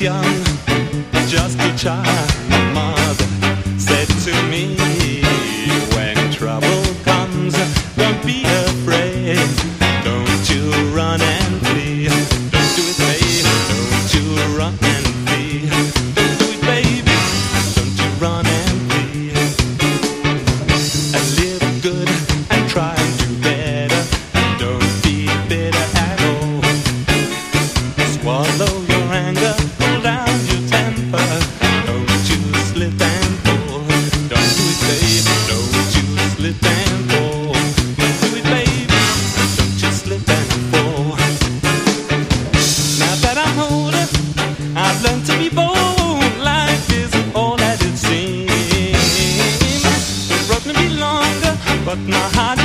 young, just a child, my mother said to me, when trouble comes, don't be afraid, don't you run and flee, don't do it, baby, don't you run and flee, don't do it, baby, don't you run and flee, and live good and try to do better, don't be bitter at all, swallow your anger, hold down your temper, don't you slip and fall, don't do it, baby, don't you slip and fall, don't do it, baby, don't you slip and fall. Now that I'm older, I've learned to be bold, life isn't all that it seems, the road may be longer, but my heart